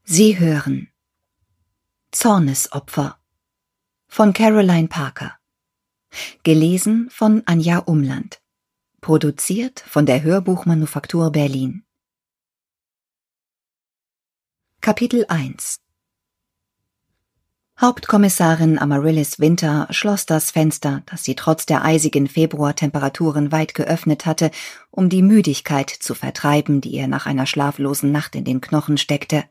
Sie hören Zornesopfer von Caroline Parker. Gelesen von Anja Umland. Produziert von der Hörbuchmanufaktur Berlin. Kapitel 1. Hauptkommissarin Amaryllis Winter schloss das Fenster, das sie trotz der eisigen Februartemperaturen weit geöffnet hatte, um die Müdigkeit zu vertreiben, die ihr nach einer schlaflosen Nacht in den Knochen steckte.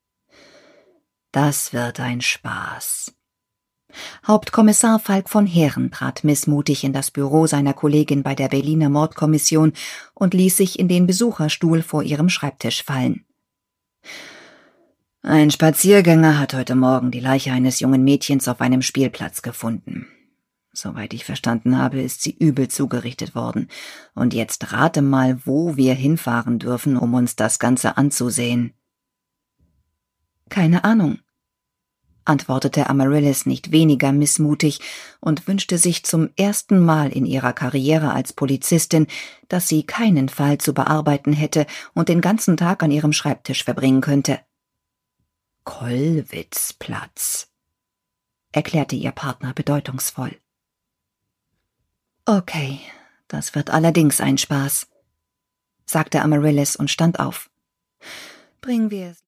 Das wird ein Spaß. Hauptkommissar Falk von Heeren trat missmutig in das Büro seiner Kollegin bei der Berliner Mordkommission und ließ sich in den Besucherstuhl vor ihrem Schreibtisch fallen. Ein Spaziergänger hat heute Morgen die Leiche eines jungen Mädchens auf einem Spielplatz gefunden. Soweit ich verstanden habe, ist sie übel zugerichtet worden. Und jetzt rate mal, wo wir hinfahren dürfen, um uns das Ganze anzusehen. Keine Ahnung, antwortete Amaryllis nicht weniger missmutig und wünschte sich zum ersten Mal in ihrer Karriere als Polizistin, dass sie keinen Fall zu bearbeiten hätte und den ganzen Tag an ihrem Schreibtisch verbringen könnte. Kollwitzplatz, erklärte ihr Partner bedeutungsvoll. Okay, das wird allerdings ein Spaß, sagte Amaryllis und stand auf. Bringen wir es.